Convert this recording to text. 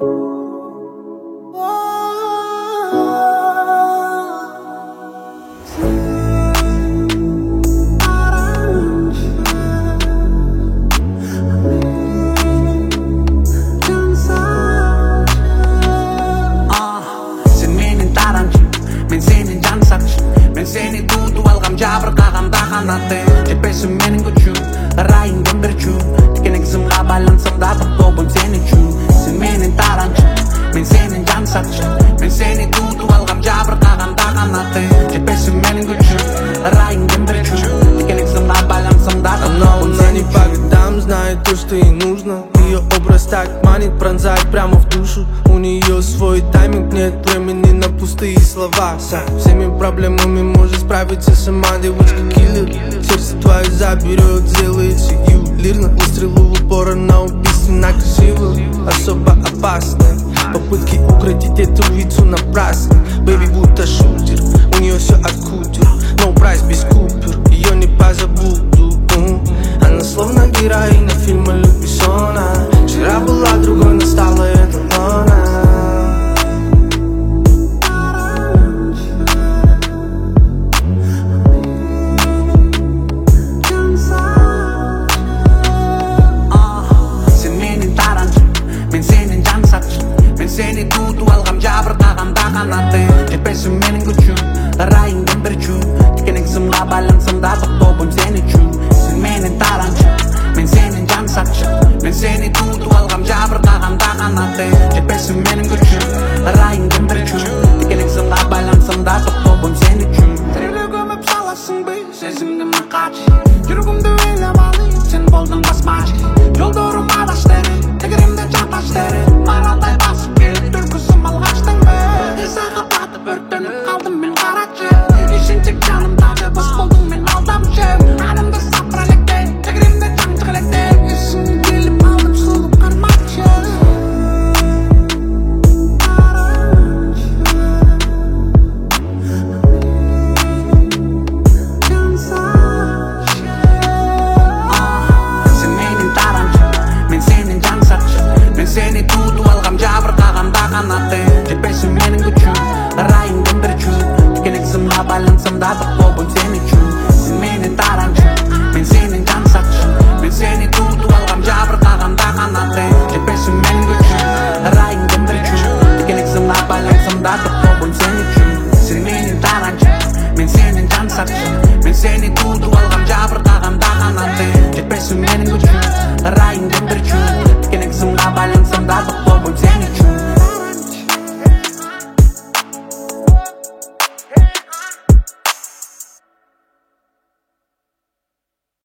Men seni tutup algam жабыркаганда гана тең жетпесим менин күчүм ырайыңдын бир чүп тикенек сымга байлансам да токтобойм сен үчүн сен менин таранчым мен сенин жан сакчым мен сени тутуп алгам жабыркаганда гана тең жетпесим менин күчүм ырайыңдын бир чүп тикенек сымга байлансам да токтобойм сен не по годам знает то, что ей нужно. Ее образ так манит, пронзает прямо в душу. У нее свой тайминг, нет времени на пустые слова. Со всеми проблемами может справиться сама девочка-киллер. Сердце твое заберет, сделает все ювелирно. Выстрелу в упор, она убийственно красивая, особо опасная. Попытки укротить эту вицу напрасно. Бэби будто шутер, у нее все от кутер. No price без купюр, ее не позабуду. Она словно героиня фильма Люк Бессона. Вчера была другой, но стала это она. Сен менин таранчым, мен сенин жан сакчым мен сени тутуп алгам жабыркаганда гана тең жетпесим менин күчүм ырайыңдын бир чүп тикенек сымга байлансам да токтобойм сен үчүн сен менин таранчым мен сенин жан сакчым мен сени тутуп алгам жабыркаганда гана тең жетпесим менин күчүм ырайыңдын бир чүп тикенек сымга байлансам да токтобойм сен үчүн тирүүлүгүмө саласыңбы сезимди макачы жүрөгүмдү ыйлап алып сен болдуң басмачы жолдорум адаш дери тегеримде жаташ дери маралдай басып келип түркүсүм алгачтыңбы сага батып өрттөнүп калдым мен карачы ишинчек жанымдагы бос болдуң мен алдамчы анымды сапыра электе тегеримде жан чыга электе эсиңе келип алып сулуп кармакчы сен менин таранчым мен сенин жан сакчым мен сени тутуп алгам жабыркаганда гана тең